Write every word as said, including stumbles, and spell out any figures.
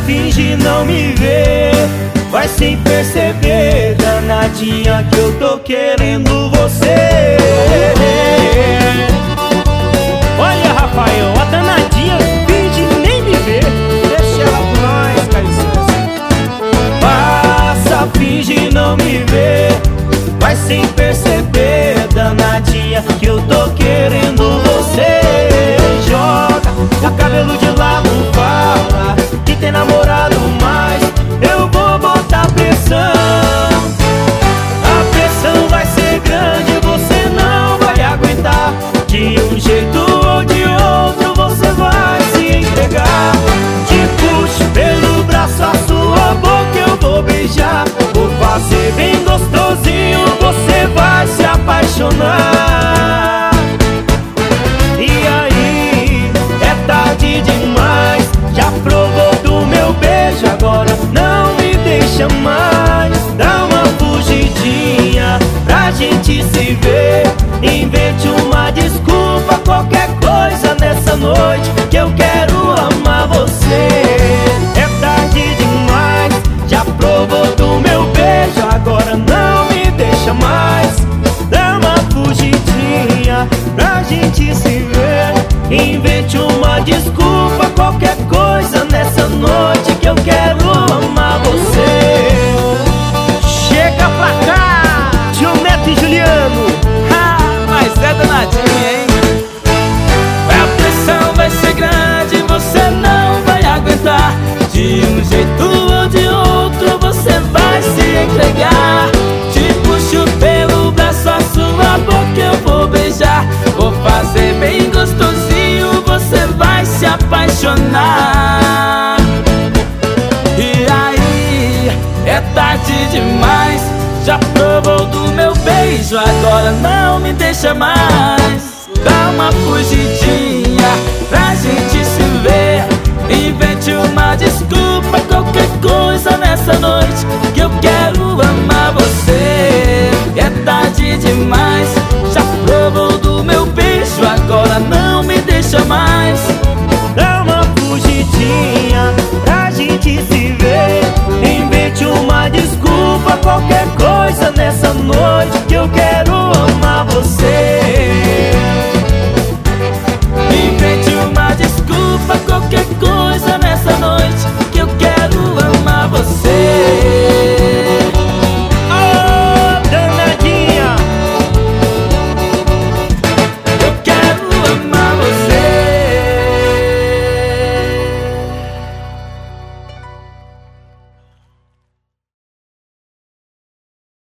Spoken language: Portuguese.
finge não me ver, vai sem perceber, danadinha, que eu tô querendo você. Olha, Rafael, a danadinha finge nem me ver. Deixa ela com nós, Caio. Passa, finge não me ver, vai sem perceber, danadinha, que eu tô querendo você. Joga o cabelo de lado, fala que tem namorado, mas eu vou botar pressão. A pressão vai ser grande, você não vai aguentar. De um jeito ou de outro você vai se entregar. Te puxo pelo braço, a sua boca eu vou beijar. Vou fazer bem gostosinho, você vai se apaixonar. E aí, é tarde demais, já provou do meu beijo, agora não me deixa mais. Dá uma fugidinha pra gente se ver, invente uma desculpa, qualquer coisa nessa noite, que eu quero amar você. É tarde demais, já provou do meu beijo, agora não me deixa mais. Dá uma fugidinha pra gente se ver, invente uma desculpa, qualquer coisa nessa noite, que eu quero amar você. Chega pra cá, Tio Neto e Juliano. ha, mas é danadinha, hein? A pressão vai ser grande, você não vai aguentar. De um jeito ou de outro você vai se entregar. Te puxo pelo braço, a sua boca eu vou beijar. Vou fazer bem gostosinho, você vai se apaixonar. E aí, é tarde demais, já provou do meu beijo, agora não me deixa mais. Dá uma fugidinha pra gente se ver, invente uma desculpa, qualquer coisa nessa noite,